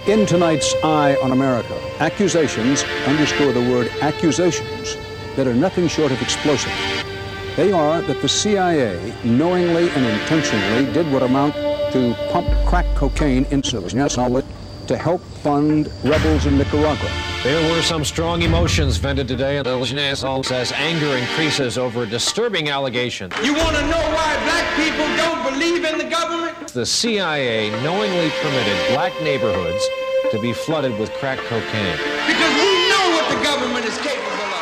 In tonight's Eye on America, accusations, underscore the word accusations, that are nothing short of explosive. They are that the CIA knowingly and intentionally did what amount to pump crack cocaine into to help fund rebels in Nicaragua. There were some strong emotions vented today, and as anger increases over a disturbing allegation. You want to know why black people don't believe in the government? The CIA knowingly permitted black neighborhoods to be flooded with crack cocaine. Because we know what the government is capable of.